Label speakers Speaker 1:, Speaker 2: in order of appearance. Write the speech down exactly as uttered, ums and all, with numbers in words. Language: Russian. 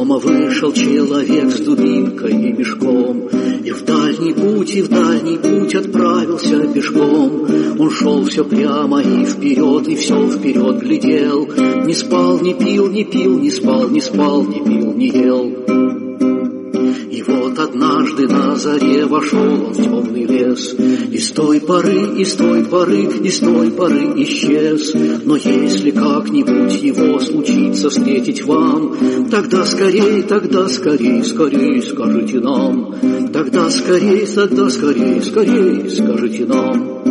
Speaker 1: дома вышел человек с дубинкой и мешком, и в дальний путь, и в дальний путь отправился пешком. Он шел все прямо и вперед, и все вперед глядел. Не спал, не пил, не пил, не спал, не спал, не пил, не ел. И вот однажды на заре вошел он в темный лес, и с той поры, и с той поры, и с той поры исчез. Но если как-нибудь его случится встретить вам, тогда скорей, тогда скорей, скорей скажите нам. Тогда скорей, тогда скорей, скорей скажите нам.